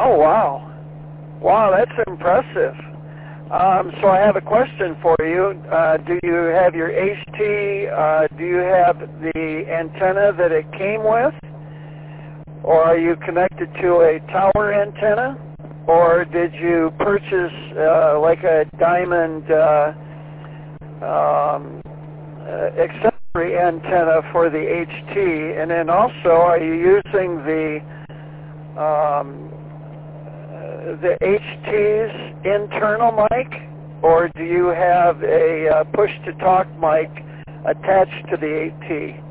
Oh, wow. Wow, that's impressive. So I have a question for you. Do you have your HT, do you have the antenna that it came with? Or are you connected to a tower antenna? Or did you purchase like a diamond accessory antenna for the HT? And then also, are you using the HT's internal mic, or do you have a push-to-talk mic attached to the AT?